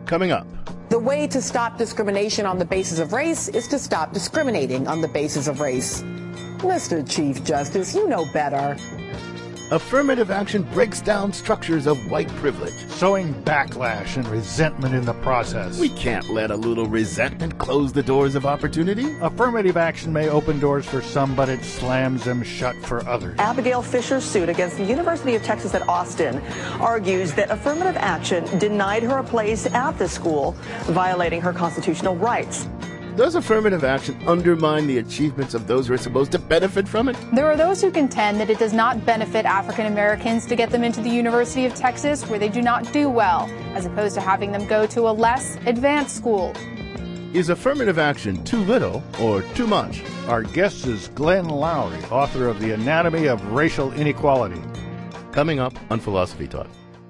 Coming up. The way to stop discrimination on the basis of race is to stop discriminating on the basis of race. Mr. Chief Justice, you know better. Affirmative action breaks down structures of white privilege, sowing backlash and resentment in the process. We can't let a little resentment close the doors of opportunity. Affirmative action may open doors for some, but it slams them shut for others. Abigail Fisher's suit against the University of Texas at Austin argues that affirmative action denied her a place at the school, violating her constitutional rights. Does affirmative action undermine the achievements of those who are supposed to benefit from it? There are those who contend that it does not benefit African Americans to get them into the University of Texas, where they do not do well, as opposed to having them go to a less advanced school. Is affirmative action too little or too much? Our guest is Glenn Loury, author of The Anatomy of Racial Inequality. Coming up on Philosophy Talk.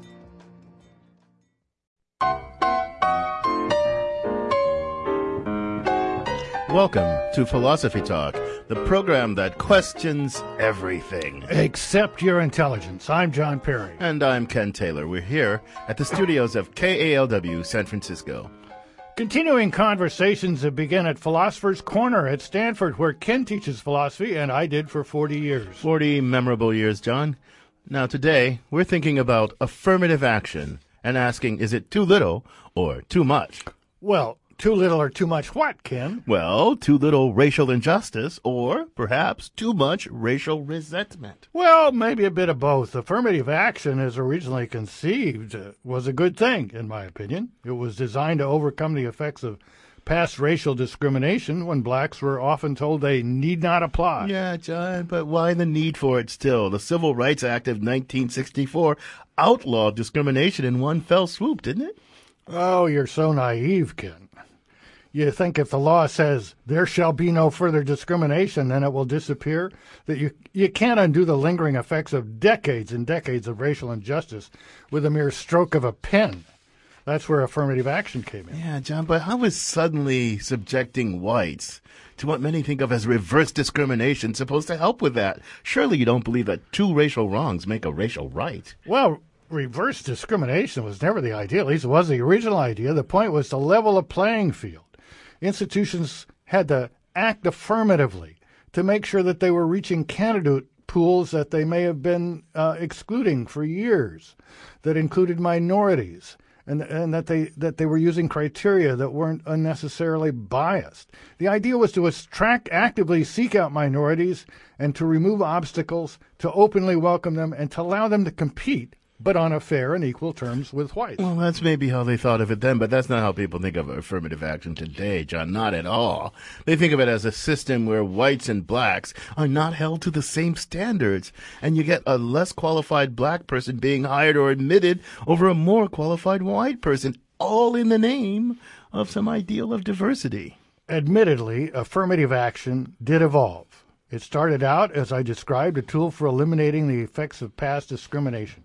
Welcome to Philosophy Talk, the program that questions everything. Except your intelligence. I'm John Perry. And I'm Ken Taylor. We're here at the studios of KALW San Francisco. Continuing conversations that begin at Philosopher's Corner at Stanford, where Ken teaches philosophy, and I did for 40 years. 40 memorable years, John. Now today, we're thinking about affirmative action and asking, is it too little or too much? Well, too little or too much what, Ken? Well, too little racial injustice or perhaps too much racial resentment. Well, maybe a bit of both. Affirmative action, as originally conceived, was a good thing, in my opinion. It was designed to overcome the effects of past racial discrimination when blacks were often told they need not apply. Yeah, John, but why the need for it still? The Civil Rights Act of 1964 outlawed discrimination in one fell swoop, didn't it? Oh, you're so naive, Ken. You think if the law says there shall be no further discrimination, then it will disappear? That you can't undo the lingering effects of decades and decades of racial injustice with a mere stroke of a pen. That's where affirmative action came in. Yeah, John, but how is suddenly subjecting whites to what many think of as reverse discrimination supposed to help with that? Surely you don't believe that two racial wrongs make a racial right. Well, reverse discrimination was never the idea. At least it was the original idea. The point was to level a playing field. Institutions had to act affirmatively to make sure that they were reaching candidate pools that they may have been excluding for years, that included minorities, and that they were using criteria that weren't unnecessarily biased. The idea was to actively seek out minorities and to remove obstacles, to openly welcome them, and to allow them to compete, but on a fair and equal terms with whites. Well, that's maybe how they thought of it then, but that's not how people think of affirmative action today, John. Not at all. They think of it as a system where whites and blacks are not held to the same standards, and you get a less qualified black person being hired or admitted over a more qualified white person, all in the name of some ideal of diversity. Admittedly, affirmative action did evolve. It started out, as I described, a tool for eliminating the effects of past discrimination.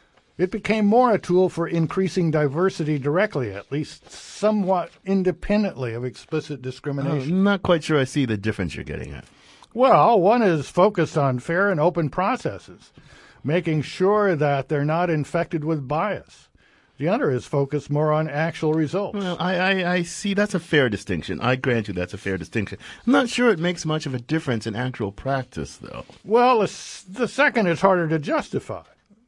It became more a tool for increasing diversity directly, at least somewhat independently of explicit discrimination. I'm not quite sure I see the difference you're getting at. Well, one is focused on fair and open processes, making sure that they're not infected with bias. The other is focused more on actual results. Well, I see that's a fair distinction. I grant you that's a fair distinction. I'm not sure it makes much of a difference in actual practice, though. Well, the second is harder to justify.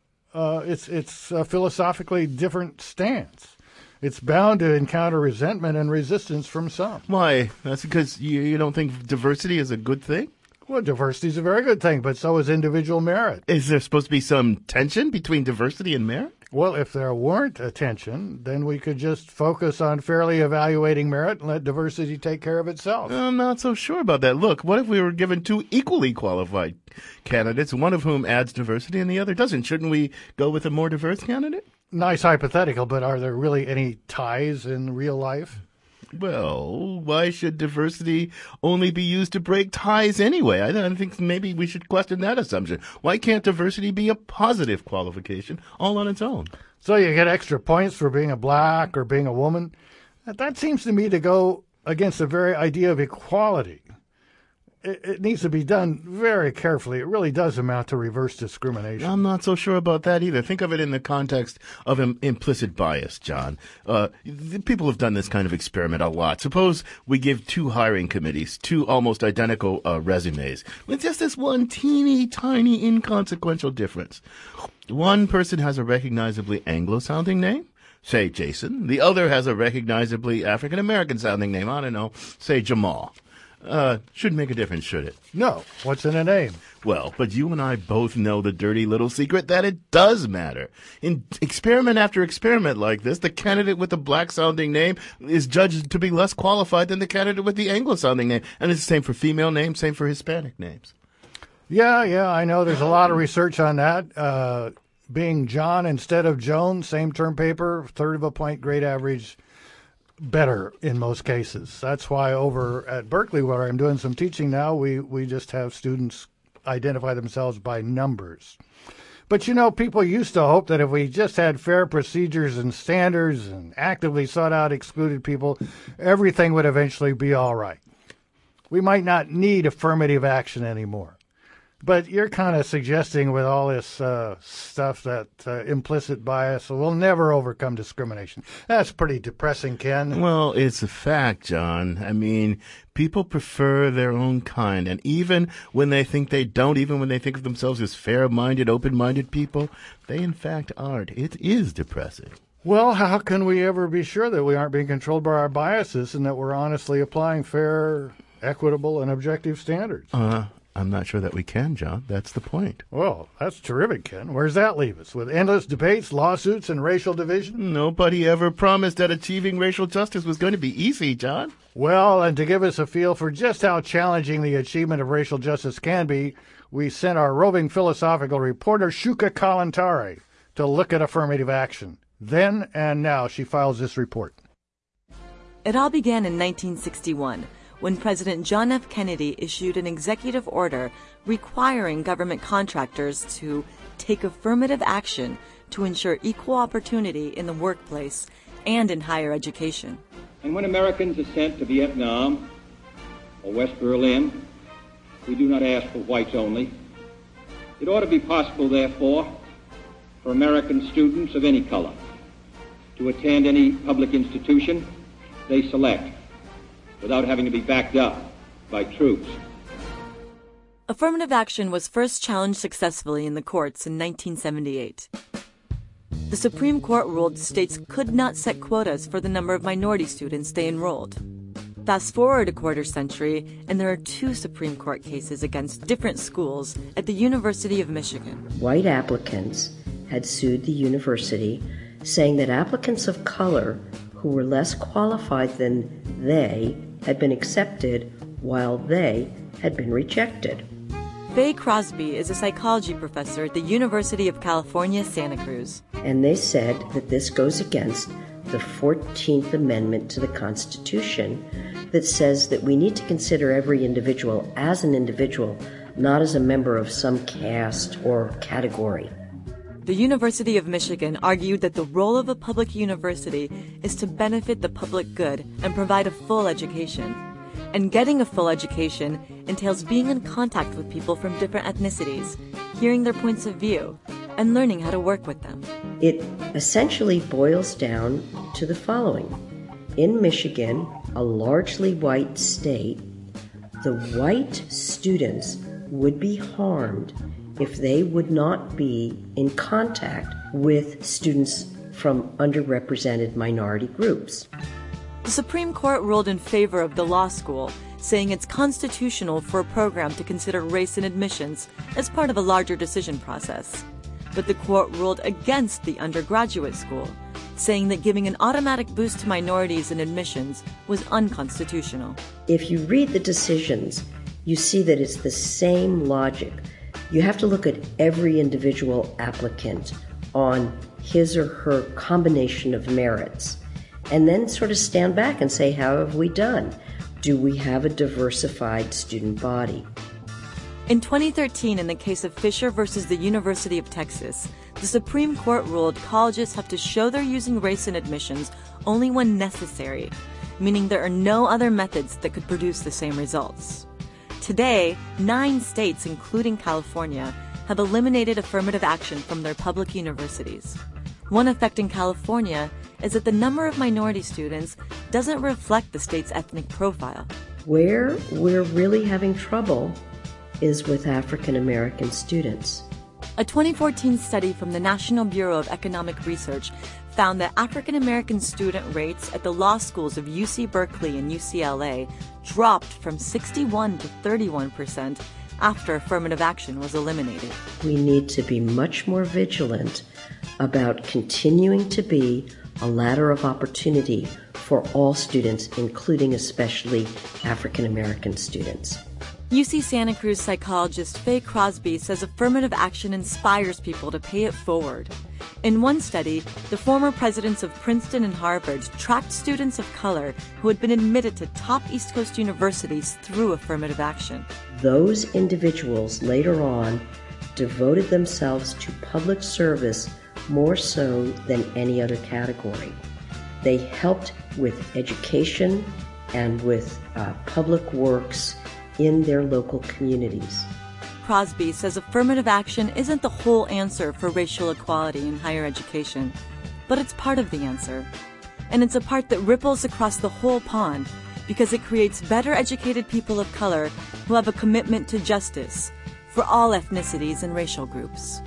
It's a philosophically different stance. It's bound to encounter resentment and resistance from some. Why? That's because you don't think diversity is a good thing? Well, diversity is a very good thing, but so is individual merit. Is there supposed to be some tension between diversity and merit? Well, if there weren't a tension, then we could just focus on fairly evaluating merit and let diversity take care of itself. I'm not so sure about that. Look, what if we were given two equally qualified candidates, one of whom adds diversity and the other doesn't? Shouldn't we go with a more diverse candidate? Nice hypothetical, but are there really any ties in real life? Well, why should diversity only be used to break ties anyway? I think maybe we should question that assumption. Why can't diversity be a positive qualification all on its own? So you get extra points for being a black or being a woman? That seems to me to go against the very idea of equality. it needs to be done very carefully. It really does amount to reverse discrimination. I'm not so sure about that either. Think of it in the context of implicit bias, John. People have done this kind of experiment a lot. Suppose we give two hiring committees two almost identical resumes with just this one teeny tiny inconsequential difference. One person has a recognizably Anglo-sounding name, say Jason. The other has a recognizably African-American sounding name, I don't know, say Jamal. Shouldn't make a difference, should it? No. What's in a name? Well, but you and I both know the dirty little secret that it does matter. In experiment after experiment like this, the candidate with the black-sounding name is judged to be less qualified than the candidate with the Anglo-sounding name. And it's the same for female names, same for Hispanic names. Yeah, I know there's a lot of research on that. Being John instead of Joan, same term paper, third of a point grade average, better in most cases. That's why over at Berkeley, where I'm doing some teaching now, we just have students identify themselves by numbers. But, people used to hope that if we just had fair procedures and standards and actively sought out excluded people, everything would eventually be all right. We might not need affirmative action anymore. But you're kind of suggesting with all this stuff that implicit bias will never overcome discrimination. That's pretty depressing, Ken. Well, it's a fact, John. I mean, people prefer their own kind. And even when they think they don't, even when they think of themselves as fair-minded, open-minded people, they in fact aren't. It is depressing. Well, how can we ever be sure that we aren't being controlled by our biases and that we're honestly applying fair, equitable, and objective standards? I'm not sure that we can, John. That's the point. Well, that's terrific, Ken. Where's that leave us? With endless debates, lawsuits, and racial division? Nobody ever promised that achieving racial justice was going to be easy, John. Well, and to give us a feel for just how challenging the achievement of racial justice can be, we sent our roving philosophical reporter, Shuka Kalantari, to look at affirmative action. Then and now she files this report. It all began in 1961. When President John F. Kennedy issued an executive order requiring government contractors to take affirmative action to ensure equal opportunity in the workplace and in higher education. And when Americans are sent to Vietnam or West Berlin, we do not ask for whites only. It ought to be possible, therefore, for American students of any color to attend any public institution they select, without having to be backed up by troops. Affirmative action was first challenged successfully in the courts in 1978. The Supreme Court ruled states could not set quotas for the number of minority students they enrolled. Fast forward a quarter century, and there are two Supreme Court cases against different schools at the University of Michigan. White applicants had sued the university, saying that applicants of color who were less qualified than they had been accepted while they had been rejected. Faye Crosby is a psychology professor at the University of California, Santa Cruz. And they said that this goes against the 14th Amendment to the Constitution that says that we need to consider every individual as an individual, not as a member of some caste or category. The University of Michigan argued that the role of a public university is to benefit the public good and provide a full education. And getting a full education entails being in contact with people from different ethnicities, hearing their points of view, and learning how to work with them. It essentially boils down to the following. In Michigan, a largely white state, the white students would be harmed if they would not be in contact with students from underrepresented minority groups. The Supreme Court ruled in favor of the law school, saying it's constitutional for a program to consider race in admissions as part of a larger decision process. But the court ruled against the undergraduate school, saying that giving an automatic boost to minorities in admissions was unconstitutional. If you read the decisions, you see that it's the same logic. You have to look at every individual applicant on his or her combination of merits and then sort of stand back and say, how have we done? Do we have a diversified student body? In 2013, in the case of Fisher versus the University of Texas, the Supreme Court ruled colleges have to show they're using race in admissions only when necessary, meaning there are no other methods that could produce the same results. Today, 9 states, including California, have eliminated affirmative action from their public universities. One effect in California is that the number of minority students doesn't reflect the state's ethnic profile. Where we're really having trouble is with African American students. A 2014 study from the National Bureau of Economic Research found that African American student rates at the law schools of UC Berkeley and UCLA dropped from 61 to 31% after affirmative action was eliminated. We need to be much more vigilant about continuing to be a ladder of opportunity for all students, including especially African American students. UC Santa Cruz psychologist Faye Crosby says affirmative action inspires people to pay it forward. In one study, the former presidents of Princeton and Harvard tracked students of color who had been admitted to top East Coast universities through affirmative action. Those individuals later on devoted themselves to public service more so than any other category. They helped with education and with public works in their local communities. Crosby says affirmative action isn't the whole answer for racial equality in higher education, but it's part of the answer. And it's a part that ripples across the whole pond because it creates better educated people of color who have a commitment to justice for all ethnicities and racial groups.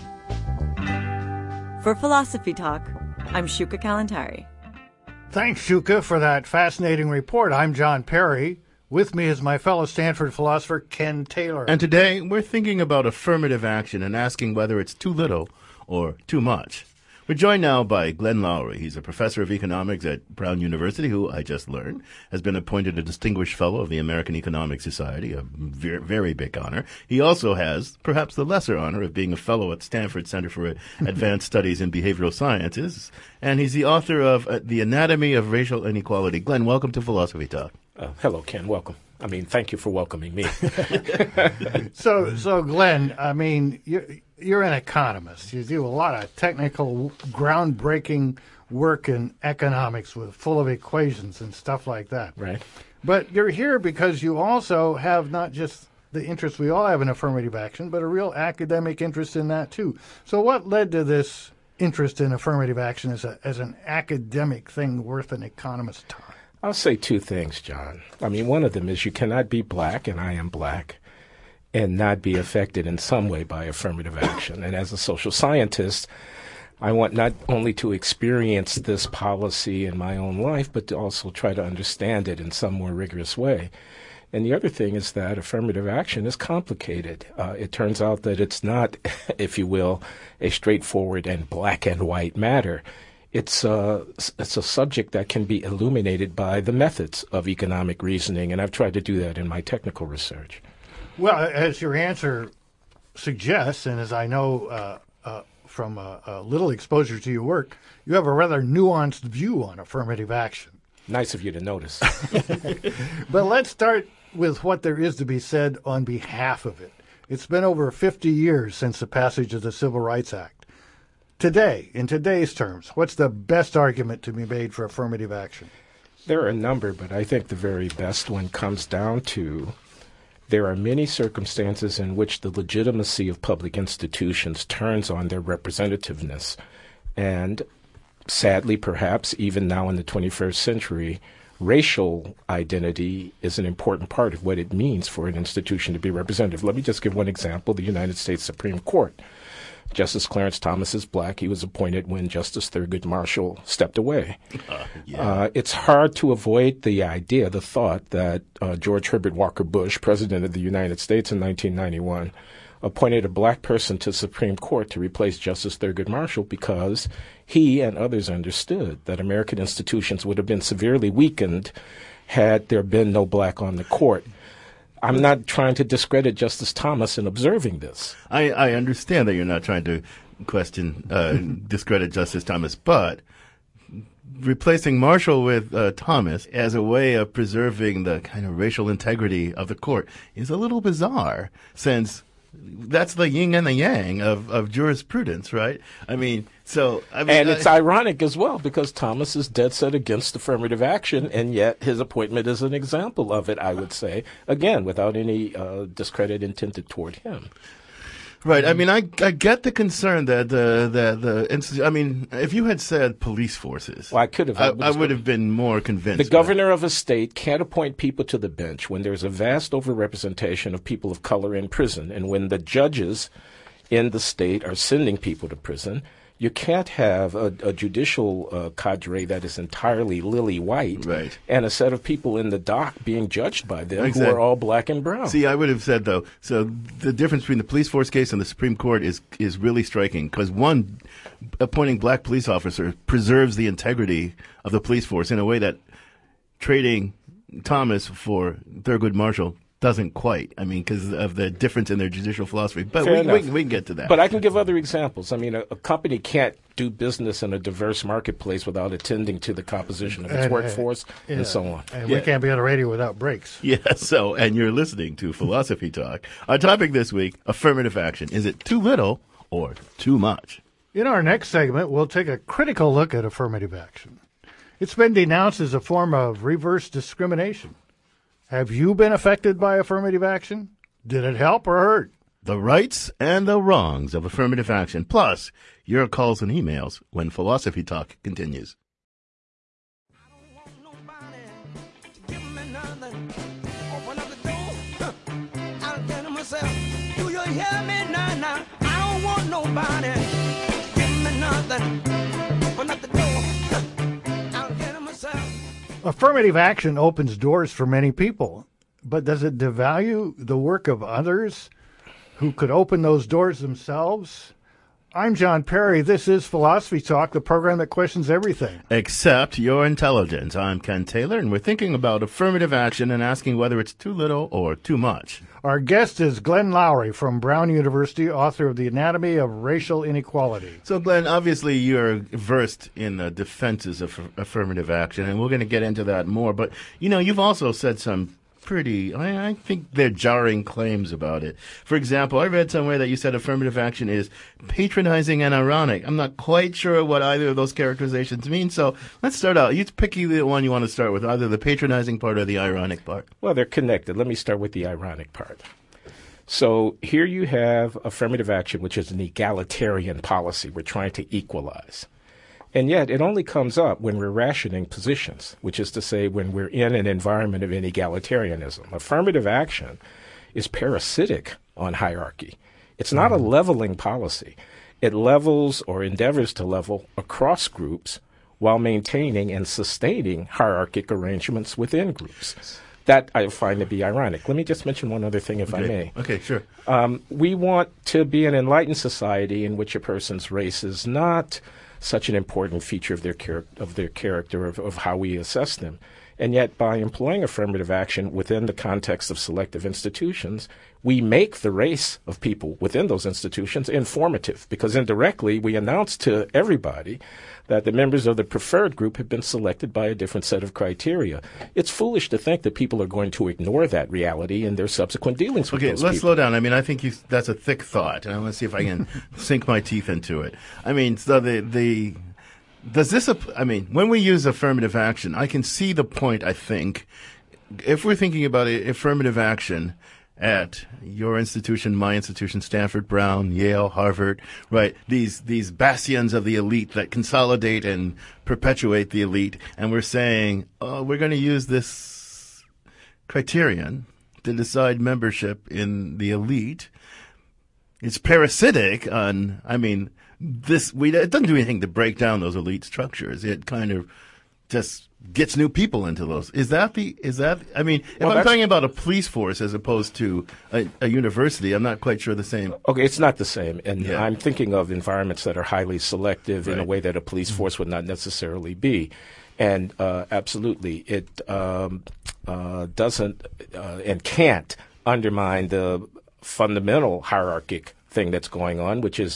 For Philosophy Talk, I'm Shuka Kalantari. Thanks, Shuka, for that fascinating report. I'm John Perry. With me is my fellow Stanford philosopher, Ken Taylor. And today, we're thinking about affirmative action and asking whether it's too little or too much. We're joined now by Glenn Loury. He's a professor of economics at Brown University, who, I just learned, has been appointed a distinguished fellow of the American Economic Society, a very big honor. He also has perhaps the lesser honor of being a fellow at Stanford Center for Advanced Studies in Behavioral Sciences, and he's the author of The Anatomy of Racial Inequality. Glenn, welcome to Philosophy Talk. Hello, Ken. Welcome. Thank you for welcoming me. So Glenn, you're an economist. You do a lot of technical, groundbreaking work in economics full of equations and stuff like that. Right. But you're here because you also have not just the interest we all have in affirmative action, but a real academic interest in that too. So what led to this interest in affirmative action as an academic thing worth an economist's time? I'll say two things, John. One of them is you cannot be black, and I am black, and not be affected in some way by affirmative action. And as a social scientist, I want not only to experience this policy in my own life, but to also try to understand it in some more rigorous way. And the other thing is that affirmative action is complicated. It turns out that it's not, if you will, a straightforward and black and white matter. It's a subject that can be illuminated by the methods of economic reasoning, and I've tried to do that in my technical research. Well, as your answer suggests, and as I know from a little exposure to your work, you have a rather nuanced view on affirmative action. Nice of you to notice. But let's start with what there is to be said on behalf of it. It's been over 50 years since the passage of the Civil Rights Act. Today, in today's terms, what's the best argument to be made for affirmative action? There are a number, but I think the very best one comes down to there are many circumstances in which the legitimacy of public institutions turns on their representativeness. And sadly, perhaps, even now in the 21st century, racial identity is an important part of what it means for an institution to be representative. Let me just give one example, the United States Supreme Court. Justice Clarence Thomas is black. He was appointed when Justice Thurgood Marshall stepped away. It's hard to avoid the thought that George Herbert Walker Bush, President of the United States in 1991, appointed a black person to the Supreme Court to replace Justice Thurgood Marshall because he and others understood that American institutions would have been severely weakened had there been no black on the court. I'm not trying to discredit Justice Thomas in observing this. I understand that you're not trying to discredit Justice Thomas, but replacing Marshall with Thomas as a way of preserving the kind of racial integrity of the court is a little bizarre, since that's the yin and the yang of jurisprudence, right? And it's ironic as well because Thomas is dead set against affirmative action, and yet his appointment is an example of it, I would say, again, without any discredit intended toward him. Right. I mean, I get the concern that if you had said police forces, well, I could have. I would have been more convinced. The governor of a state can't appoint people to the bench when there's a vast overrepresentation of people of color in prison, and when the judges in the state are sending people to prison. You can't have a judicial cadre that is entirely lily white, right, and a set of people in the dock being judged by them exactly. who are all black and brown. See, I would have said, though, so the difference between the police force case and the Supreme Court is really striking because one, appointing black police officers preserves the integrity of the police force in a way that trading Thomas for Thurgood Marshall doesn't quite. I mean, because of the difference in their judicial philosophy. But we can get to that. But I can give other examples. I mean, a company can't do business in a diverse marketplace without attending to the composition of its workforce and so on. And we can't be on the radio without breaks. Yeah, and you're listening to Philosophy Talk. Our topic this week, affirmative action. Is it too little or too much? In our next segment, we'll take a critical look at affirmative action. It's been denounced as a form of reverse discrimination. Have you been affected by affirmative action? Did it help or hurt? The rights and the wrongs of affirmative action, plus your calls and emails when Philosophy Talk continues. I don't want nobody to give me nothing. Open up the door. I'll get it myself. Do you hear me now? I don't want nobody to give me nothing. Open up the door. I'll get it myself. Affirmative action opens doors for many people, but does it devalue the work of others who could open those doors themselves? I'm John Perry. This is Philosophy Talk, the program that questions everything except your intelligence. I'm Ken Taylor, and we're thinking about affirmative action and asking whether it's too little or too much. Our guest is Glenn Loury from Brown University, author of The Anatomy of Racial Inequality. So, Glenn, obviously you're versed in the defenses of affirmative action, and we're going to get into that more. But, you've also said some I think they're jarring claims about it. For example, I read somewhere that you said affirmative action is patronizing and ironic. I'm not quite sure what either of those characterizations mean, so let's start out. You pick the one you want to start with, either the patronizing part or the ironic part. Well, they're connected. Let me start with the ironic part. So here you have affirmative action, which is an egalitarian policy. We're trying to equalize. And yet it only comes up when we're rationing positions, which is to say when we're in an environment of inegalitarianism. Affirmative action is parasitic on hierarchy. It's not a leveling policy. It levels or endeavors to level across groups while maintaining and sustaining hierarchic arrangements within groups. That I find to be ironic. Let me just mention one other thing, if I may. Okay, sure. We want to be an enlightened society in which a person's race is not such an important feature of their character, of how we assess them. And yet, by employing affirmative action within the context of selective institutions, we make the race of people within those institutions informative, because indirectly we announce to everybody that the members of the preferred group have been selected by a different set of criteria. It's foolish to think that people are going to ignore that reality in their subsequent dealings with those people. Okay, let's slow down. I mean, I think that's a thick thought, and I want to see if I can sink my teeth into it. I mean, so when we use affirmative action, I can see the point, I think. If we're thinking about affirmative action at your institution, my institution, Stanford, Brown, Yale, Harvard, right? These bastions of the elite that consolidate and perpetuate the elite. And we're saying, we're going to use this criterion to decide membership in the elite. It's parasitic on, it doesn't do anything to break down those elite structures. It kind of just gets new people into those. If I'm talking about a police force as opposed to a university, I'm not quite sure the same. Okay, it's not the same. And I'm thinking of environments that are highly selective in a way that a police force would not necessarily be. And absolutely, it doesn't and can't undermine the fundamental hierarchic thing that's going on, which is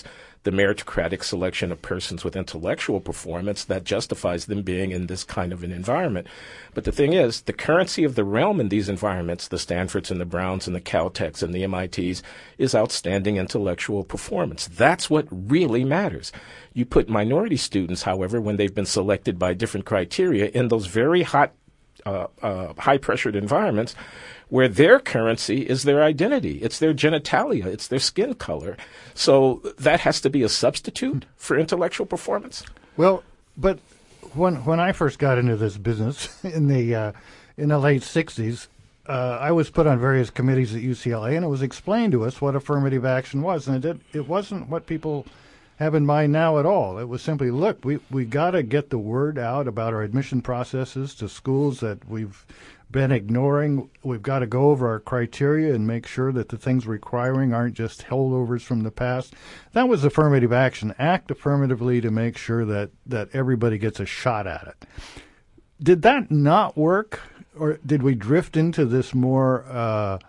the meritocratic selection of persons with intellectual performance that justifies them being in this kind of an environment. But the thing is, the currency of the realm in these environments, the Stanfords and the Browns and the Caltechs and the MITs, is outstanding intellectual performance. That's what really matters. You put minority students, however, when they've been selected by different criteria in those very hot, high-pressured environments where their currency is their identity. It's their genitalia. It's their skin color. So that has to be a substitute for intellectual performance? Well, but when I first got into this business in the late 60s, I was put on various committees at UCLA, and it was explained to us what affirmative action was. And it wasn't what people have in mind now at all. It was simply, look, we got to get the word out about our admission processes to schools that we've been ignoring. We've got to go over our criteria and make sure that the things we're requiring aren't just holdovers from the past. That was affirmative action. Act affirmatively to make sure that everybody gets a shot at it. Did that not work, or did we drift into this more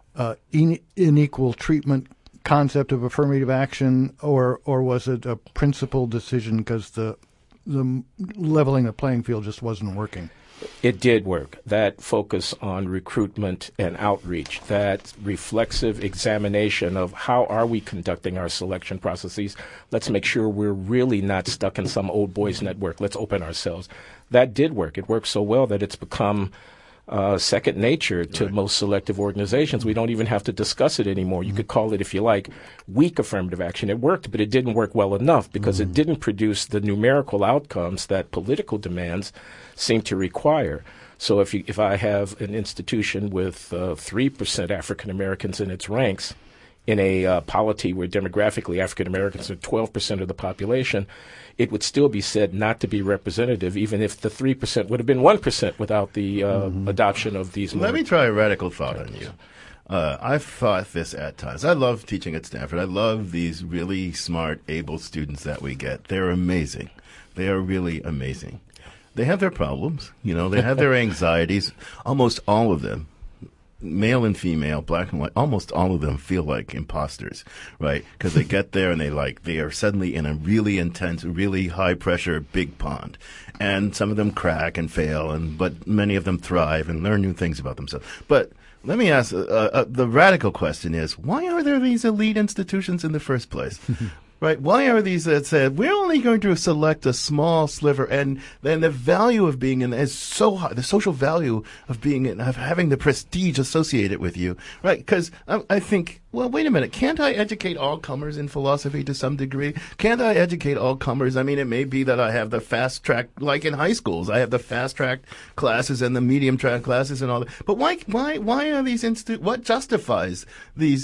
unequal treatment concept of affirmative action, or was it a principled decision because the leveling the playing field just wasn't working? It did work. That focus on recruitment and outreach, that reflexive examination of how are we conducting our selection processes. Let's make sure we're really not stuck in some old boys network. Let's open ourselves. That did work. It worked so well that it's become second nature to most selective organizations. We don't even have to discuss it anymore. You could call it, if you like, weak affirmative action. It worked, but it didn't work well enough because it didn't produce the numerical outcomes that political demands seem to require. So if I have an institution with 3% African Americans in its ranks in a polity where demographically African Americans are 12% of the population, it would still be said not to be representative, even if the 3% would have been 1% without the adoption of these. Let me try a radical thought on you. I've thought this at times. I love teaching at Stanford. I love these really smart, able students that we get. They're amazing. They are really amazing. They have their problems. They have their anxieties. Almost all of them, male and female, black and white, almost all of them feel like imposters, right? Because they get there and they are suddenly in a really intense, really high pressure, big pond. And some of them crack and fail, but many of them thrive and learn new things about themselves. But let me ask, the radical question is, why are there these elite institutions in the first place? Right? Why are these that said we're only going to select a small sliver, and then the value of being in is so high, the social value of being in, of having the prestige associated with you, right? Because I think, well, wait a minute, can't I educate all comers in philosophy to some degree? Can't I educate all comers? I mean, it may be that I have the fast track, like in high schools, I have the fast track classes and the medium track classes and all that. But why are these what justifies these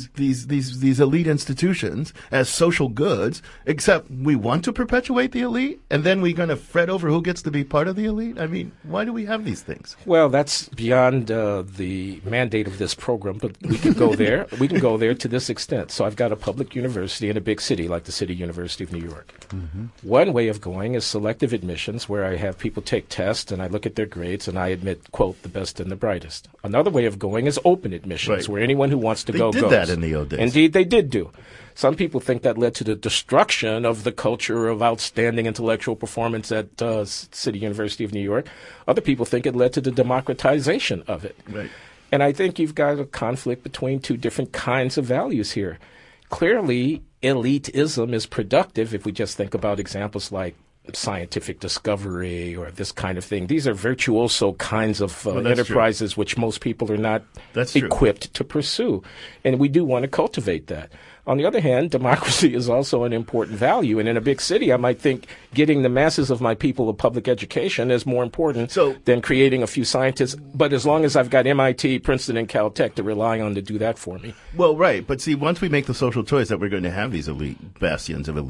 elite institutions as social goods, except we want to perpetuate the elite, and then we're going to fret over who gets to be part of the elite? I mean, why do we have these things? Well, that's beyond the mandate of this program, but we can go there. We can go there to this extent. So I've got a public university in a big city like the City University of New York. Mm-hmm. One way of going is selective admissions, where I have people take tests and I look at their grades and I admit, quote, the best and the brightest. Another way of going is open admissions, where anyone who wants to go goes. They did that in the old days. Indeed, they did do. Some people think that led to the destruction of the culture of outstanding intellectual performance at City University of New York. Other people think it led to the democratization of it. Right. And I think you've got a conflict between two different kinds of values here. Clearly, elitism is productive if we just think about examples like scientific discovery or this kind of thing. These are virtuoso kinds of enterprises which most people are not equipped to pursue. And we do want to cultivate that. On the other hand, democracy is also an important value. And in a big city, I might think getting the masses of my people a public education is more important than creating a few scientists. But as long as I've got MIT, Princeton, and Caltech to rely on to do that for me. Well, right. But see, once we make the social choice that we're going to have these elite bastions of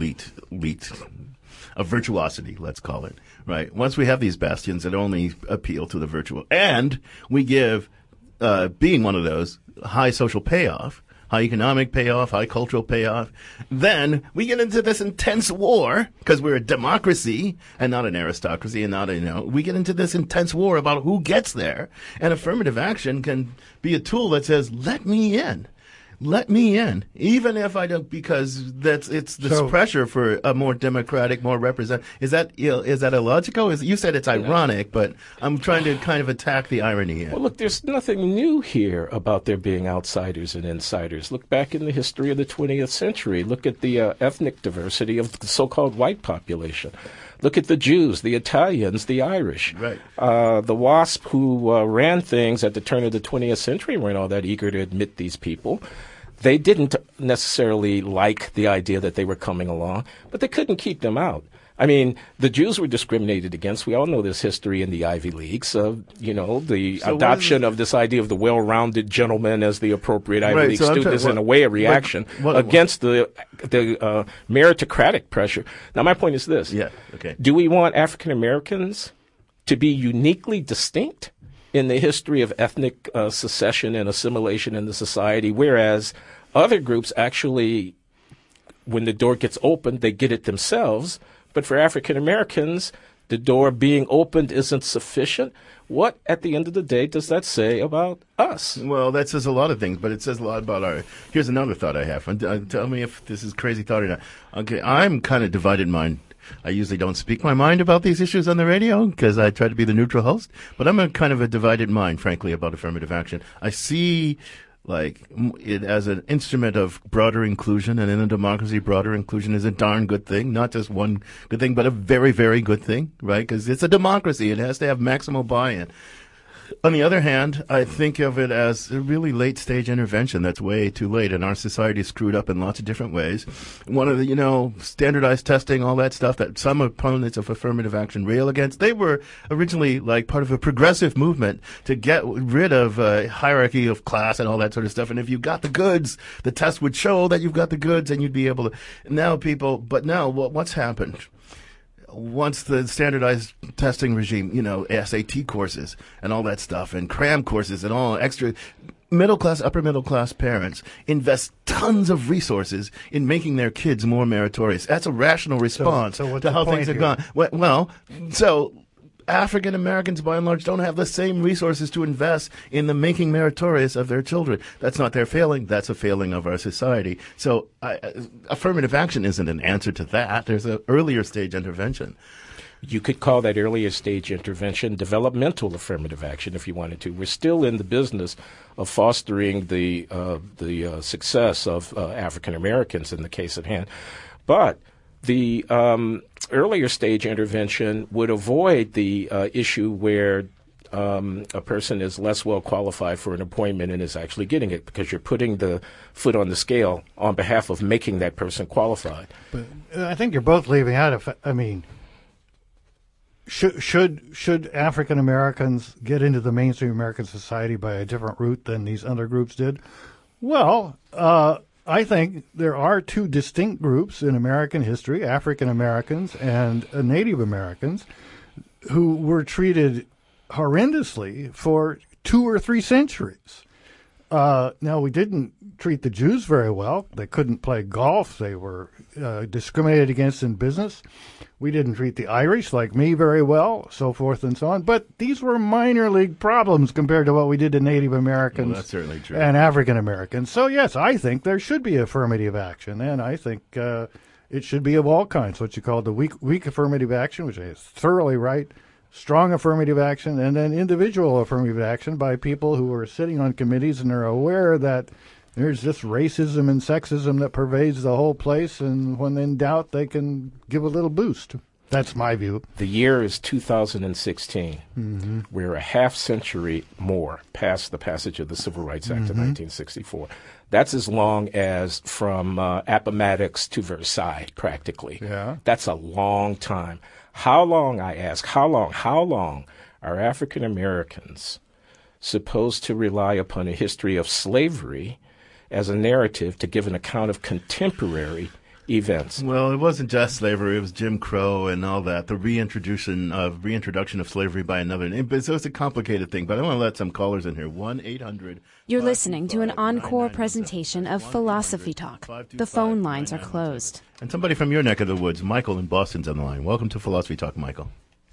of virtuosity, let's call it, right? Once we have these bastions that only appeal to the virtual, and we give, being one of those, high social payoff, high economic payoff, high cultural payoff, then we get into this intense war, because we're a democracy and not an aristocracy and not we get into this intense war about who gets there, and affirmative action can be a tool that says, let me in. let me in, even if I don't, because it's this pressure for a more democratic, more representative. Is that illogical? You said it's ironic, but I'm trying to kind of attack the irony here. Well, look, there's nothing new here about there being outsiders and insiders. Look back in the history of the 20th century. Look at the ethnic diversity of the so-called white population. Look at the Jews, the Italians, the Irish. Right. The WASP who ran things at the turn of the 20th century weren't all that eager to admit these people. They didn't necessarily like the idea that they were coming along, but they couldn't keep them out. I mean, the Jews were discriminated against. We all know this history in the Ivy Leagues of, the adoption of this idea of the well-rounded gentleman as the appropriate Ivy League student is in a way a reaction against the meritocratic pressure. Now, my point is this. Yeah, okay. Do we want African Americans to be uniquely distinct in the history of ethnic secession and assimilation in the society, whereas other groups actually, when the door gets opened, they get it themselves? But for African Americans, the door being opened isn't sufficient. What, at the end of the day, does that say about us? Well, that says a lot of things, but it says a lot about Here's another thought I have. Tell me if this is a crazy thought or not. Okay, I'm kind of divided in mind. I usually don't speak my mind about these issues on the radio because I try to be the neutral host, but I'm kind of a divided mind, frankly, about affirmative action. I see it as an instrument of broader inclusion, and in a democracy, broader inclusion is a darn good thing. Not just one good thing, but a very, very good thing, right? Because it's a democracy. It has to have maximal buy-in. On the other hand, I think of it as a really late-stage intervention that's way too late, and our society is screwed up in lots of different ways. One of the, standardized testing, all that stuff that some opponents of affirmative action rail against, they were originally part of a progressive movement to get rid of hierarchy of class and all that sort of stuff. And if you got the goods, the test would show that you've got the goods, and you'd be able to. Now what's happened? Once the standardized testing regime, SAT courses and all that stuff and cram courses and all extra upper middle class parents invest tons of resources in making their kids more meritorious. That's a rational response to how things have gone. Well, so African Americans, by and large, don't have the same resources to invest in the making meritorious of their children. That's not their failing. That's a failing of our society. So affirmative action isn't an answer to that. There's an earlier stage intervention. You could call that earlier stage intervention developmental affirmative action if you wanted to. We're still in the business of fostering the success of African Americans in the case at hand. But the earlier stage intervention would avoid the issue where a person is less well qualified for an appointment and is actually getting it because you're putting the foot on the scale on behalf of making that person qualified. But I think you're both leaving out should African Americans get into the mainstream American society by a different route than these other groups did? Well, I think there are two distinct groups in American history, African Americans and Native Americans, who were treated horrendously for 2 or 3 centuries. Now, we didn't treat the Jews very well. They couldn't play golf. They were discriminated against in business. We didn't treat the Irish, like me, very well, so forth and so on. But these were minor league problems compared to what we did to Native Americans. Well, that's certainly true. And African Americans. So, yes, I think there should be affirmative action, and I think it should be of all kinds, what you call the weak affirmative action, which is thoroughly right, strong affirmative action, and then individual affirmative action by people who are sitting on committees and are aware that there's just racism and sexism that pervades the whole place, and when in doubt, they can give a little boost. That's my view. The year is 2016. Mm-hmm. We're a half century more past the passage of the Civil Rights Act of 1964. That's as long as from Appomattox to Versailles, practically. Yeah. That's a long time. How long, I ask, how long are African Americans supposed to rely upon a history of slavery as a narrative to give an account of contemporary events? Well, it wasn't just slavery. It was Jim Crow and all that, the reintroduction of slavery by another. So it's a complicated thing, but I want to let some callers in here. 1-800. You're listening to an encore presentation of Philosophy Talk. The phone lines are closed. And somebody from your neck of the woods, Michael in Boston's on the line. Welcome to Philosophy Talk, Michael.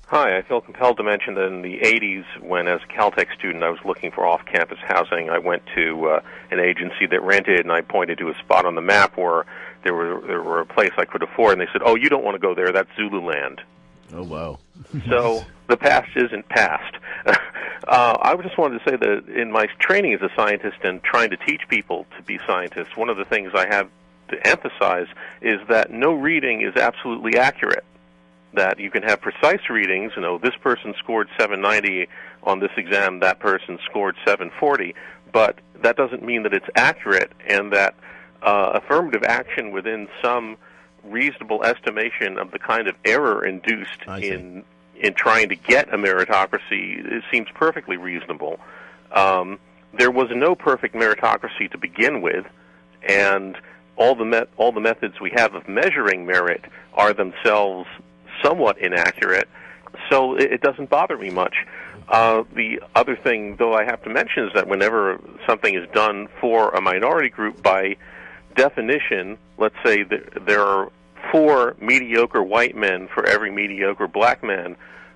Hi, I feel compelled to mention that in the 80s, when as a Caltech student I was looking for off-campus housing, I went to an agency that rented, and I pointed to a spot on the map where there were a place I could afford, and they said, "Oh, you don't want to go there, that's Zululand." Oh, wow. So the past isn't past. I just wanted to say that in my training as a scientist and trying to teach people to be scientists, one of the things I have to emphasize is that no reading is absolutely accurate. That you can have precise readings, this person scored 790 on this exam, that person scored 740, but that doesn't mean that it's accurate, and that affirmative action within some reasonable estimation of the kind of error induced in trying to get a meritocracy, it seems perfectly reasonable. There was no perfect meritocracy to begin with, and all the methods we have of measuring merit are themselves somewhat inaccurate, so it doesn't bother me much. The other thing, though, I have to mention is that whenever something is done for a minority group, by definition, let's say that there are 4 mediocre white men for every mediocre black man,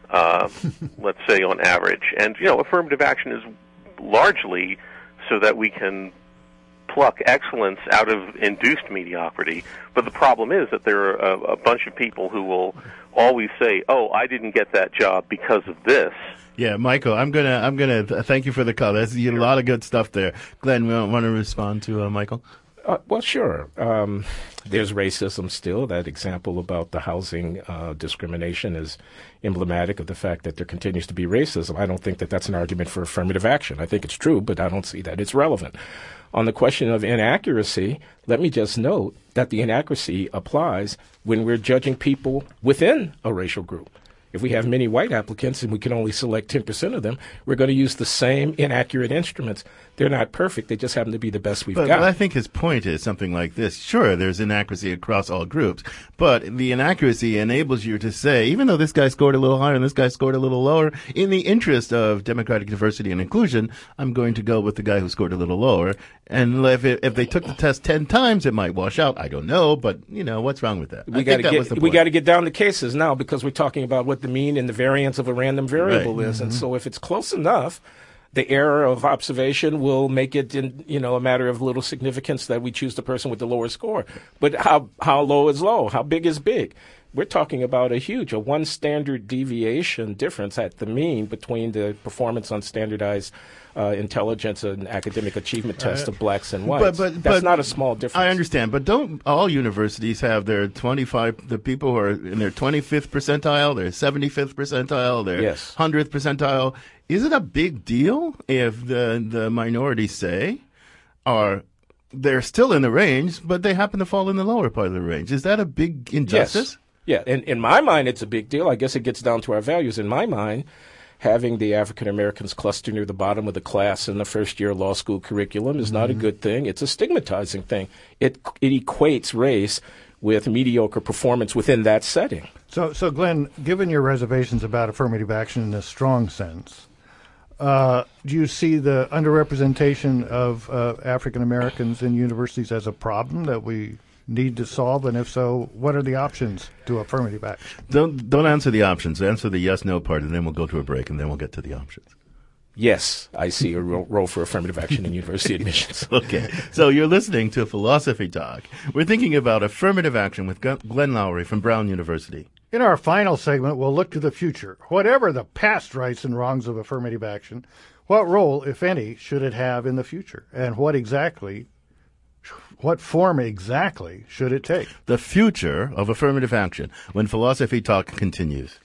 let's say on average. And, affirmative action is largely so that we can pluck excellence out of induced mediocrity. But the problem is that there are a bunch of people who will always say, "Oh, I didn't get that job because of this." Yeah, Michael, I'm gonna thank you for the call. There's a lot of good stuff there. Glenn, we want to respond to Michael? Well, sure. There's racism still. That example about the housing discrimination is emblematic of the fact that there continues to be racism. I don't think that that's an argument for affirmative action. I think it's true, but I don't see that it's relevant. On the question of inaccuracy, let me just note that the inaccuracy applies when we're judging people within a racial group. If we have many white applicants and we can only select 10% of them, we're going to use the same inaccurate instruments. They're not perfect. They just happen to be the best we've got. But I think his point is something like this. Sure, there's inaccuracy across all groups, but the inaccuracy enables you to say, even though this guy scored a little higher and this guy scored a little lower, in the interest of democratic diversity and inclusion, I'm going to go with the guy who scored a little lower. And if they took the test 10 times, it might wash out. I don't know, but, what's wrong with that? We got to get down to cases now, because we're talking about what the mean and the variance of a random variable is. And so if it's close enough, the error of observation will make it a matter of little significance that we choose the person with the lower score. But how low is low? How big is big? We're talking about a 1 standard deviation difference at the mean between the performance on standardized intelligence and academic achievement tests of blacks and whites. That's not a small difference. I understand, but don't all universities have their the people who are in their 25th percentile, their 75th percentile, their 100th percentile? Is it a big deal if the minorities they're still in the range, but they happen to fall in the lower part of the range? Is that a big injustice? Yes. Yeah, and in my mind, it's a big deal. I guess it gets down to our values. In my mind, having the African Americans cluster near the bottom of the class in the first-year law school curriculum is not a good thing. It's a stigmatizing thing. It equates race with mediocre performance within that setting. So Glenn, given your reservations about affirmative action in a strong sense, do you see the underrepresentation of African Americans in universities as a problem that we need to solve? And if so, what are the options to affirmative action? Don't answer the options. Answer the yes/no part, and then we'll go to a break, and then we'll get to the options. Yes, I see a role for affirmative action in university admissions. Okay, so you're listening to Philosophy Talk. We're thinking about affirmative action with Glenn Loury from Brown University. In our final segment, we'll look to the future. Whatever the past rights and wrongs of affirmative action, what role, if any, should it have in the future? And what form exactly should it take? The future of affirmative action, when Philosophy Talk continues.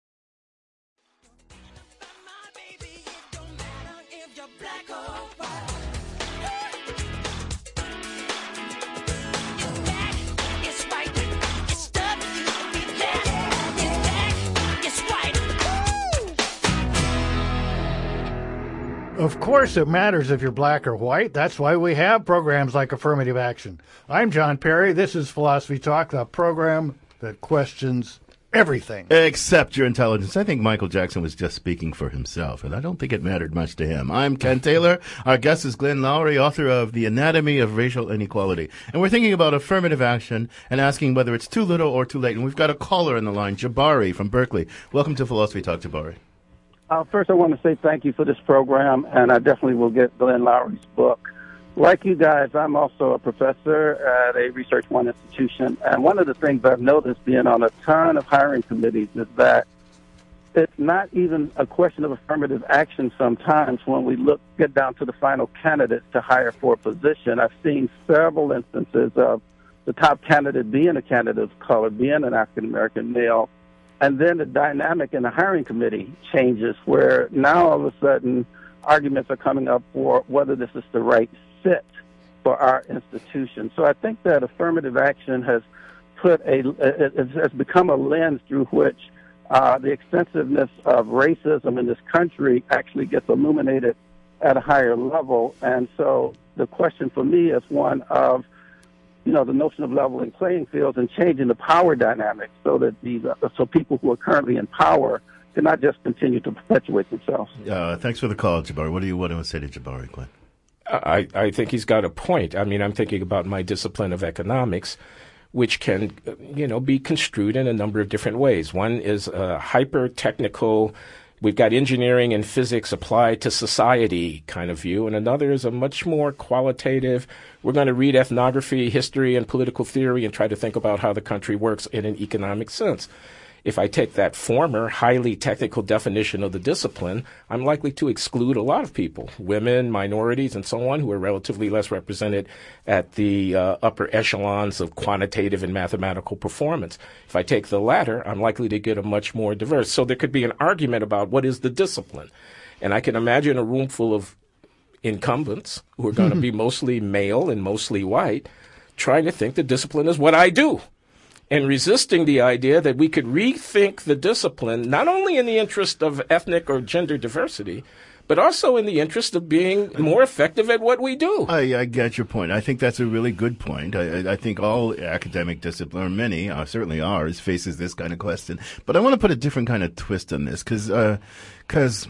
Of course it matters if you're black or white. That's why we have programs like Affirmative Action. I'm John Perry. This is Philosophy Talk, the program that questions everything. Except your intelligence. I think Michael Jackson was just speaking for himself, and I don't think it mattered much to him. I'm Ken Taylor. Our guest is Glenn Loury, author of The Anatomy of Racial Inequality. And we're thinking about affirmative action and asking whether it's too little or too late. And we've got a caller in the line, Jabari from Berkeley. Welcome to Philosophy Talk, Jabari. First, I want to say thank you for this program, and I definitely will get Glenn Loury's book. Like you guys, I'm also a professor at a Research One institution, and one of the things I've noticed being on a ton of hiring committees is that it's not even a question of affirmative action sometimes when we get down to the final candidates to hire for a position. I've seen several instances of the top candidate being a candidate of color, being an African-American male, and then the dynamic in the hiring committee changes where now all of a sudden arguments are coming up for whether this is the right fit for our institution. So I think that affirmative action has has become a lens through which the extensiveness of racism in this country actually gets illuminated at a higher level. And so the question for me is one of, the notion of leveling playing fields and changing the power dynamics so that so people who are currently in power cannot just continue to perpetuate themselves. Thanks for the call, Jabari. What do you want to say to Jabari, Glenn? I think he's got a point. I mean, I'm thinking about my discipline of economics, which can, be construed in a number of different ways. One is a hyper-technical, we've got engineering and physics applied to society kind of view, and another is a much more qualitative, we're going to read ethnography, history, and political theory and try to think about how the country works in an economic sense. If I take that former, highly technical definition of the discipline, I'm likely to exclude a lot of people, women, minorities, and so on, who are relatively less represented at the upper echelons of quantitative and mathematical performance. If I take the latter, I'm likely to get a much more diverse. So there could be an argument about what is the discipline. And I can imagine a room full of incumbents who are going to be mostly male and mostly white trying to think the discipline is what I do, and resisting the idea that we could rethink the discipline, not only in the interest of ethnic or gender diversity, but also in the interest of being more effective at what we do. I get your point. I think that's a really good point. I think all academic discipline, or many, certainly ours, faces this kind of question. But I want to put a different kind of twist on this because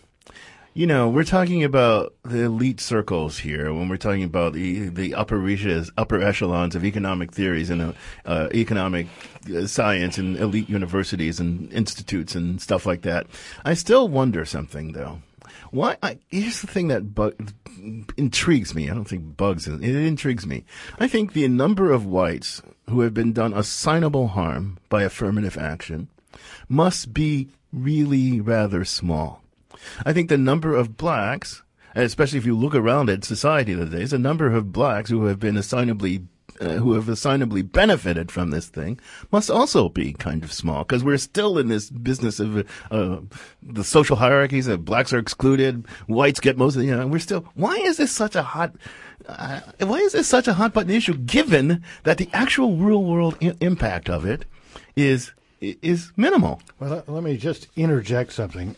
we're talking about the elite circles here when we're talking about the upper reaches, upper echelons of economic theories and economic science and elite universities and institutes and stuff like that. I still wonder something, though. Here's the thing that intrigues me. I don't think bugs it. It intrigues me. I think the number of whites who have been done assignable harm by affirmative action must be really rather small. I think the number of blacks, especially if you look around at society today, the number of blacks who have been assignably benefited from this thing must also be kind of small, because we're still in this business of the social hierarchies that blacks are excluded, whites get most of we're still. Why is this such a hot button issue, given that the actual real world impact of it is minimal? Well, let me just interject something.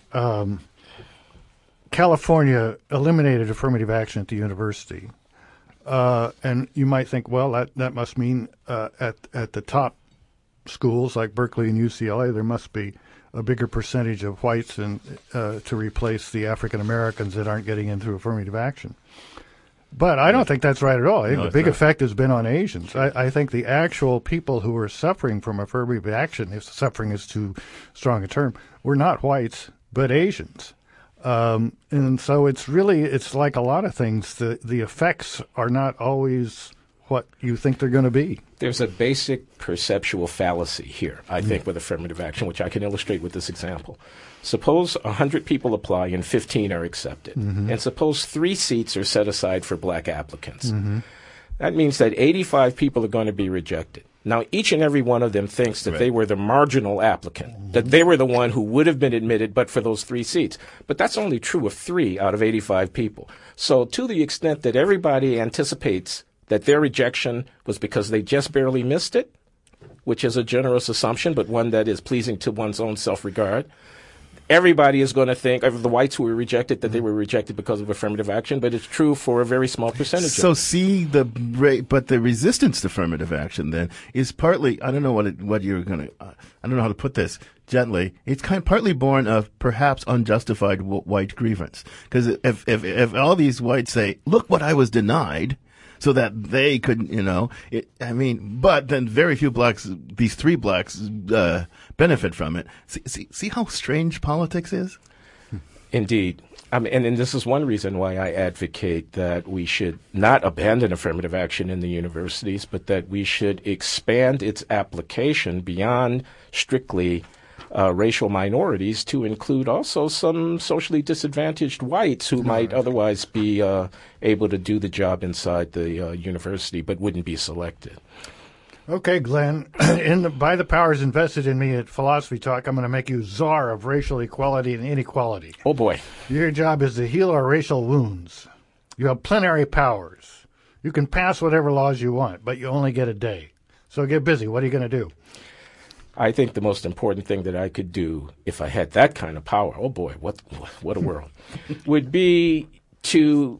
California eliminated affirmative action at the university. And you might think, well, that must mean at the top schools like Berkeley and UCLA, there must be a bigger percentage of whites to replace the African Americans that aren't getting in through affirmative action. But I don't think that's right at all. I think the big effect has been on Asians. I think the actual people who are suffering from affirmative action, if suffering is too strong a term, were not whites, but Asians. And so it's like a lot of things. The effects are not always what you think they're going to be. There's a basic perceptual fallacy here, I think, with affirmative action, which I can illustrate with this example. Suppose 100 people apply and 15 are accepted. Mm-hmm. And suppose 3 seats are set aside for black applicants. Mm-hmm. That means that 85 people are going to be rejected. Now, each and every one of them thinks that they were the marginal applicant, that they were the one who would have been admitted but for those 3 seats. But that's only true of 3 out of 85 people. So to the extent that everybody anticipates that their rejection was because they just barely missed it, which is a generous assumption, but one that is pleasing to one's own self-regard, everybody is going to think of the whites who were rejected that they were rejected because of affirmative action, but it's true for a very small percentage. So but the resistance to affirmative action then is partly, I don't know what you're going to, I don't know how to put this gently. It's partly born of perhaps unjustified white grievance. Because if all these whites say, look what I was denied, so that they could, but then very few blacks, these three blacks, benefit from it. See how strange politics is? Indeed. And this is one reason why I advocate that we should not abandon affirmative action in the universities, but that we should expand its application beyond strictly racial minorities to include also some socially disadvantaged whites who might otherwise be able to do the job inside the university but wouldn't be selected. Okay, Glenn, by the powers invested in me at Philosophy Talk, I'm going to make you czar of racial equality and inequality. Oh, boy. Your job is to heal our racial wounds. You have plenary powers. You can pass whatever laws you want, but you only get a day. So get busy. What are you going to do? I think the most important thing that I could do if I had that kind of power, oh boy, what a world, would be to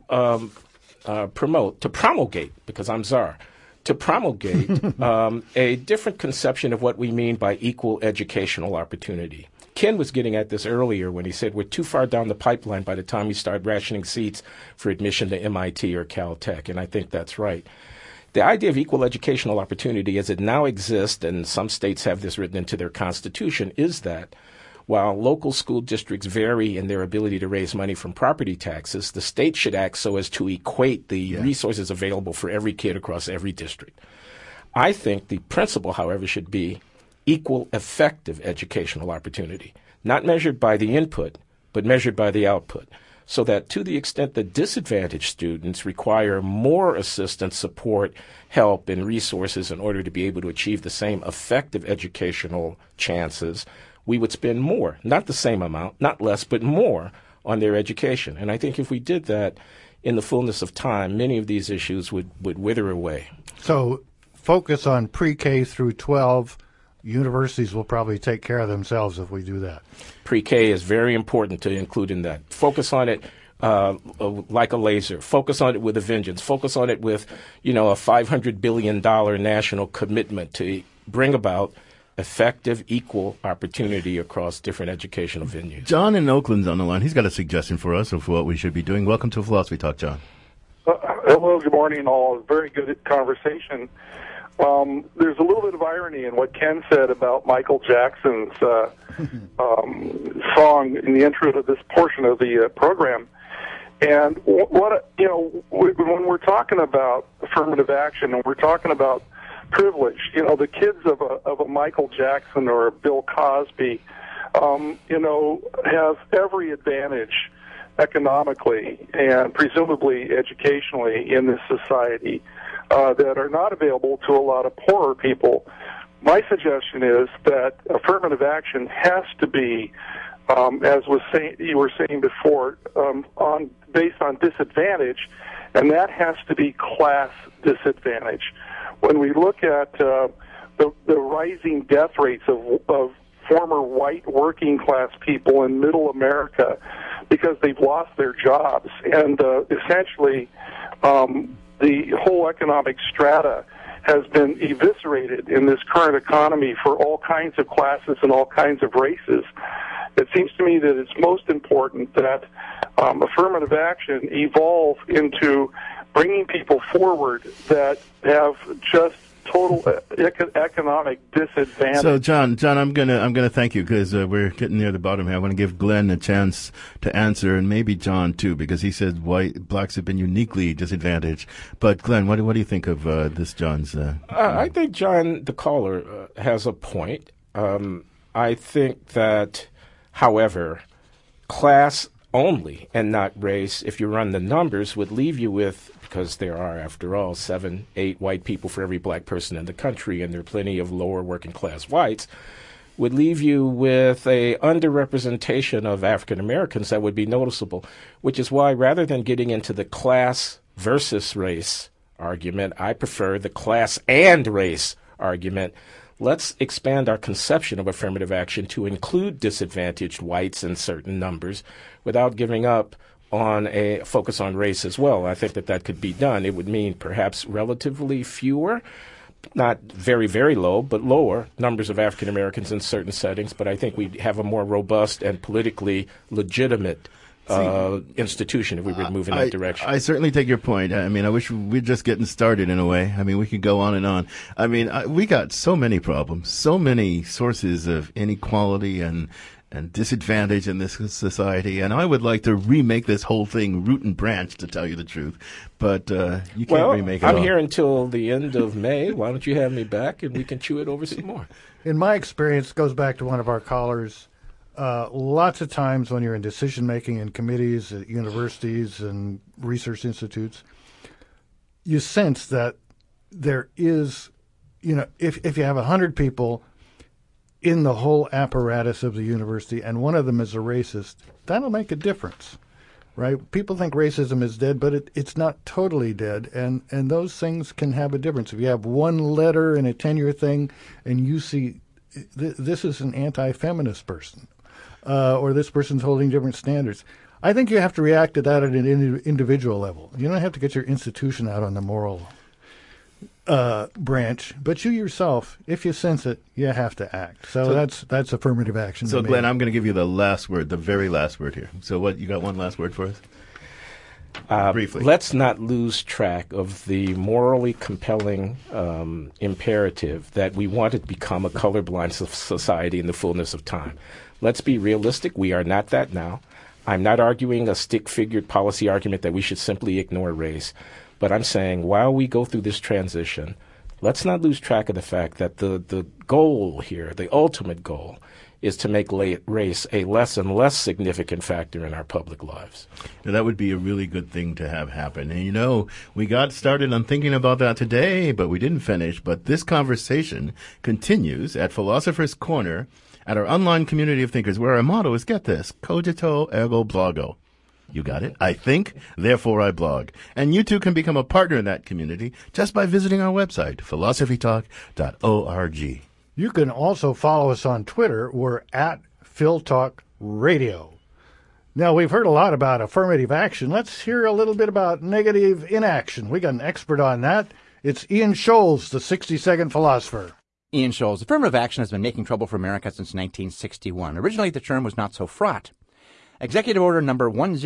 promulgate, because I'm czar, to promulgate a different conception of what we mean by equal educational opportunity. Ken was getting at this earlier when he said we're too far down the pipeline by the time we start rationing seats for admission to MIT or Caltech, and I think that's right. The idea of equal educational opportunity as it now exists, and some states have this written into their constitution, is that while local school districts vary in their ability to raise money from property taxes, the state should act so as to equate the resources available for every kid across every district. I think the principle, however, should be equal effective educational opportunity, not measured by the input, but measured by the output, so that to the extent that disadvantaged students require more assistance, support, help, and resources in order to be able to achieve the same effective educational chances, we would spend more, not the same amount, not less, but more on their education. And I think if we did that in the fullness of time, many of these issues would wither away. So focus on pre-K through 12. Universities will probably take care of themselves if we do that. Pre-K is very important to include in that. Focus on it like a laser. Focus on it with a vengeance. Focus on it with, a $500 billion national commitment to bring about effective, equal opportunity across different educational venues. John in Oakland's on the line. He's got a suggestion for us of what we should be doing. Welcome to Philosophy Talk, John. Hello, good morning, all. Very good conversation. There's a little bit of irony in what Ken said about Michael Jackson's song in the intro to this portion of the program. And when we're talking about affirmative action and we're talking about privilege, the kids of a Michael Jackson or a Bill Cosby, have every advantage economically and presumably educationally in this society that are not available to a lot of poorer people. My suggestion is that affirmative action has to be, as you were saying before, based on disadvantage, and that has to be class disadvantage. When we look at the rising death rates of former white working class people in middle America because they've lost their jobs, and essentially the whole economic strata has been eviscerated in this current economy for all kinds of classes and all kinds of races. It seems to me that it's most important that affirmative action evolve into bringing people forward that have just total economic disadvantage. So, John, I'm gonna thank you because we're getting near the bottom here. I want to give Glenn a chance to answer, and maybe John too, because he said blacks have been uniquely disadvantaged. But Glenn, what do you think of this, John's? I think John, the caller, has a point. I think that, however, class only and not race, if you run the numbers, would leave you with, because there are, after all, 7, 8 white people for every black person in the country, and there are plenty of lower working class whites, would leave you with a underrepresentation of African Americans that would be noticeable, which is why rather than getting into the class versus race argument, I prefer the class and race argument. let's expand our conception of affirmative action to include disadvantaged whites in certain numbers without giving up on a focus on race as well. I think that could be done. It would mean perhaps relatively fewer, not very, very low, but lower numbers of African Americans in certain settings. But I think we'd have a more robust and politically legitimate institution if we were to move in that direction. I certainly take your point. I mean, I wish we're just getting started in a way. I mean, we could go on and on. I mean, we got so many problems, so many sources of inequality and disadvantage in this society, and I would like to remake this whole thing root and branch, to tell you the truth. But you can't remake it I'm all. here until the end of May. Why don't you have me back and we can chew it over some more? In my experience, it goes back to one of our callers. Lots of times when you're in decision-making in committees at universities and research institutes, you sense that there is, if you have 100 people in the whole apparatus of the university and one of them is a racist, that'll make a difference, right? People think racism is dead, but it's not totally dead, and those things can have a difference. If you have one letter in a tenure thing and you see this is an anti-feminist person, or this person's holding different standards, I think you have to react to that at an individual level. You don't have to get your institution out on the moral branch, but you yourself, if you sense it, you have to act. So that's affirmative action. So, Glenn, I'm going to give you the last word, the very last word here. So what, you got one last word for us? Briefly. Let's not lose track of the morally compelling imperative that we want to become a colorblind society in the fullness of time. Let's be realistic. We are not that now. I'm not arguing a stick-figured policy argument that we should simply ignore race. But I'm saying while we go through this transition, let's not lose track of the fact that the goal here, the ultimate goal, is to make race a less and less significant factor in our public lives. Now, that would be a really good thing to have happen. And, we got started on thinking about that today, but we didn't finish. But this conversation continues at Philosopher's Corner at our online community of thinkers, where our motto is, get this, cogito ergo blogo. You got it? I think, therefore I blog. And you too can become a partner in that community just by visiting our website, philosophytalk.org. You can also follow us on Twitter. We're at PhilTalkRadio. Now, we've heard a lot about affirmative action. Let's hear a little bit about negative inaction. We got an expert on that. It's Ian Scholes, the 60-second philosopher. Ian Scholes. Affirmative action has been making trouble for America since 1961. Originally, the term was not so fraught. Executive Order number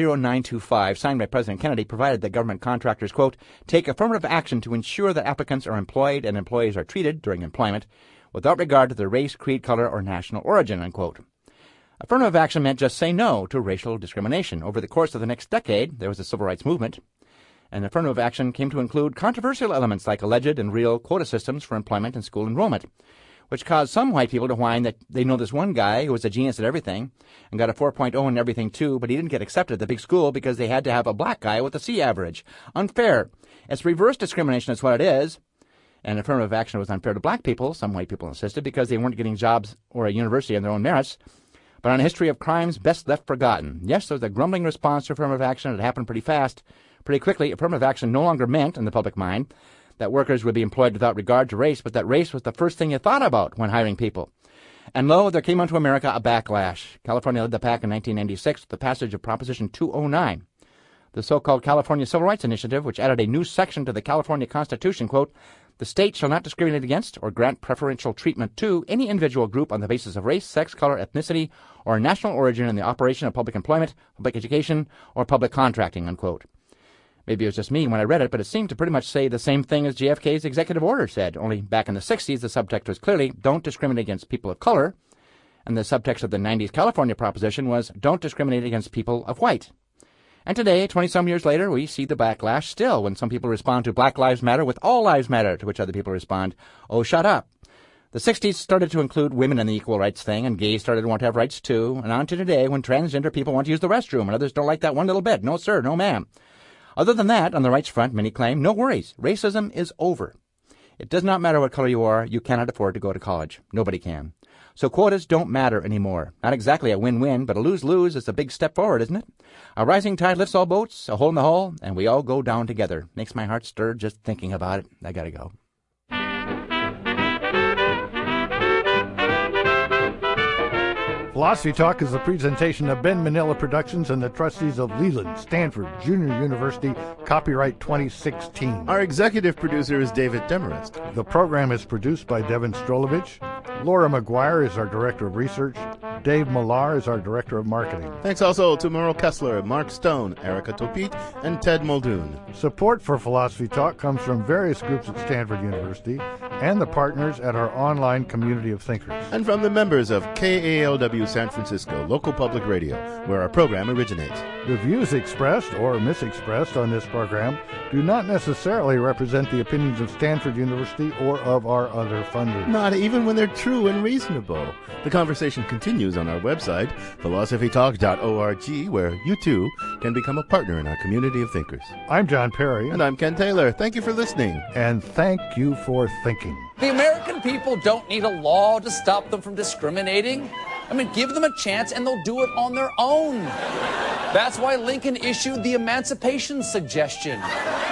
10925, signed by President Kennedy, provided that government contractors, quote, take affirmative action to ensure that applicants are employed and employees are treated during employment without regard to their race, creed, color, or national origin, unquote. Affirmative action meant just say no to racial discrimination. Over the course of the next decade, there was a civil rights movement, and affirmative action came to include controversial elements like alleged and real quota systems for employment and school enrollment, which caused some white people to whine that they know this one guy who was a genius at everything and got a 4.0 in everything too, but he didn't get accepted at the big school because they had to have a black guy with a C average. Unfair. It's reverse discrimination is what it is. And affirmative action was unfair to black people, some white people insisted, because they weren't getting jobs or a university on their own merits. But on a history of crimes best left forgotten. Yes, there was a grumbling response to affirmative action. It happened pretty fast. Pretty quickly, affirmative action no longer meant, in the public mind, that workers would be employed without regard to race, but that race was the first thing you thought about when hiring people. And lo, there came onto America a backlash. California led the pack in 1996 with the passage of Proposition 209, the so-called California Civil Rights Initiative, which added a new section to the California Constitution, quote, the state shall not discriminate against or grant preferential treatment to any individual group on the basis of race, sex, color, ethnicity, or national origin in the operation of public employment, public education, or public contracting, unquote. Maybe it was just me when I read it, but it seemed to pretty much say the same thing as JFK's executive order said, only back in the 60s the subtext was clearly, don't discriminate against people of color, and the subtext of the 90s California proposition was, don't discriminate against people of white. And today, 20-some years later, we see the backlash still when some people respond to Black Lives Matter with All Lives Matter, to which other people respond, oh, shut up. The 60s started to include women in the equal rights thing, and gays started to want to have rights too, and on to today when transgender people want to use the restroom, and others don't like that one little bit. No, sir, no, ma'am. Other than that, on the rights front, many claim, no worries, racism is over. It does not matter what color you are, you cannot afford to go to college. Nobody can. So quotas don't matter anymore. Not exactly a win-win, but a lose-lose is a big step forward, isn't it? A rising tide lifts all boats, a hole in the hull, and we all go down together. Makes my heart stir just thinking about it. I gotta go. Philosophy Talk is a presentation of Ben Manila Productions and the trustees of Leland Stanford Junior University, copyright 2016. Our executive producer is David Demarest. The program is produced by Devin Strolovich. Laura McGuire is our director of research. Dave Millar is our director of marketing. Thanks also to Merle Kessler, Mark Stone, Erica Topit, and Ted Muldoon. Support for Philosophy Talk comes from various groups at Stanford University and the partners at our online community of thinkers. And from the members of KALW San Francisco, local public radio, where our program originates. The views expressed or misexpressed on this program do not necessarily represent the opinions of Stanford University or of our other funders. Not even when they're true and reasonable. The conversation continues on our website, philosophytalk.org, where you too can become a partner in our community of thinkers. I'm John Perry. And I'm Ken Taylor. Thank you for listening. And thank you for thinking. The American people don't need a law to stop them from discriminating. I mean, give them a chance and they'll do it on their own. That's why Lincoln issued the Emancipation Suggestion.